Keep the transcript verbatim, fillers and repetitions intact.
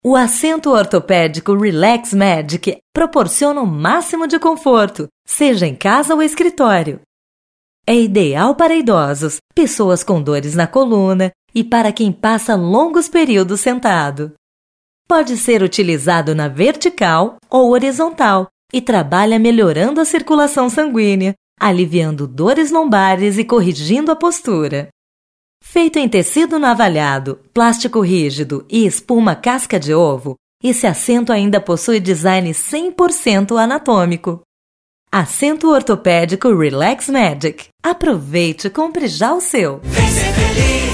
O assento ortopédico Relax Magic proporciona o máximo de conforto, seja em casa ou escritório. É ideal para idosos, pessoas com dores na coluna e para quem passa longos períodos sentado. Pode ser utilizado na vertical ou horizontal e trabalha melhorando a circulação sanguínea, aliviando dores lombares e corrigindo a postura. Feito em tecido navalhado, plástico rígido e espuma casca de ovo, esse assento ainda possui design cem por cento anatômico. Assento ortopédico Relax Magic. Aproveite e compre já o seu. Vem ser feliz!